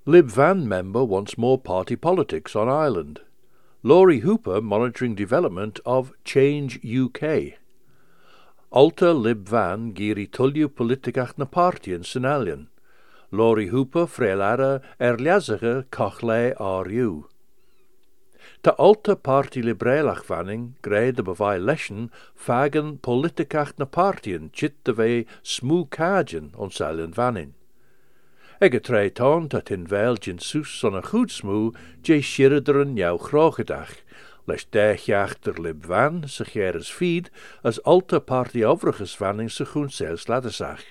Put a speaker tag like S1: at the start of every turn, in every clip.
S1: Lib Van member wants more party politics on Ireland. Laurie Hooper monitoring development of Change UK. Alta Lib Van giri tulliu politikach na partian Sinalian. Laurie Hooper freelara liazige cochlei RU. Ta Alta Party Liberalach vanning grei de bevai leschen fagen politikach na partian chit de vei smoo kagen on Salian vanning. Ege treit on dat in veil gin soes on a goed smoo je shirder en jou grogedach, les deegjachter Lib Van zich jeres feed as Alta Party overiges vanning se groen zelfs ladesach.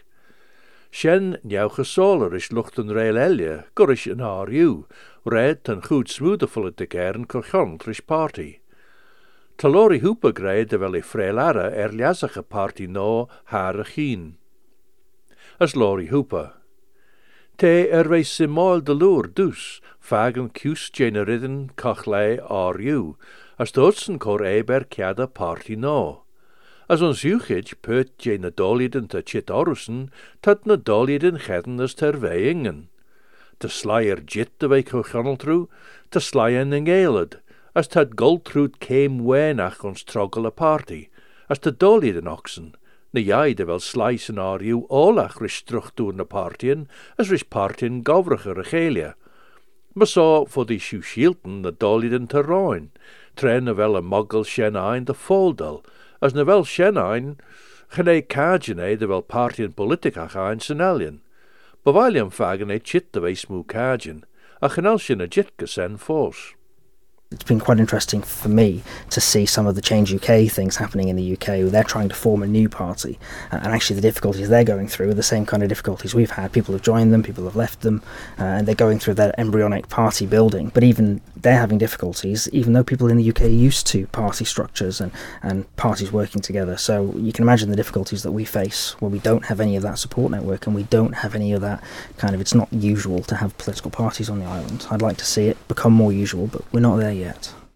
S1: Shen jou gesoler is luchten rail elje, gorish en RU, red en goed smoede politikeren kochontrish party. Talori Hooper greide wel freelara liazige party no hare gien. As Laurie Hooper. Te wees simol de loer dus, fagen kius generidden cochlei RU, as doodsen cor eber kiada party no. As ons juchid put je na doliden te chit orussen, tat na doliden gedden as ter weingen. Te slyer jit de wei cochoneltru, te slyen en geled, as tat goldtrud came wenach ons troggle a party, as te doliden oxen, na jaide wel slicen RU olach rish struchtur na partien, as rish partien govriger regelia. Maar so voor die schielten na doliden te roin, tren na wel a muggel shen ein de foldal, as na wel shen ein, gene kagen de wel partien politicach ein Sinalian. Bevalium fagen chit de wees smoo kagen, a genelsjen a jitke sen fors.
S2: It's been quite interesting for me to see some of the Change UK things happening in the UK where they're trying to form a new party, and actually the difficulties they're going through are the same kind of difficulties we've had. People have joined them, people have left them, and they're going through their embryonic party building, but even they're having difficulties even though people in the UK are used to party structures and parties working together. So you can imagine the difficulties that we face where we don't have any of that support network and we don't have any of that kind of, it's not usual to have political parties on the island. I'd like to see it become more usual, but we're not there yet.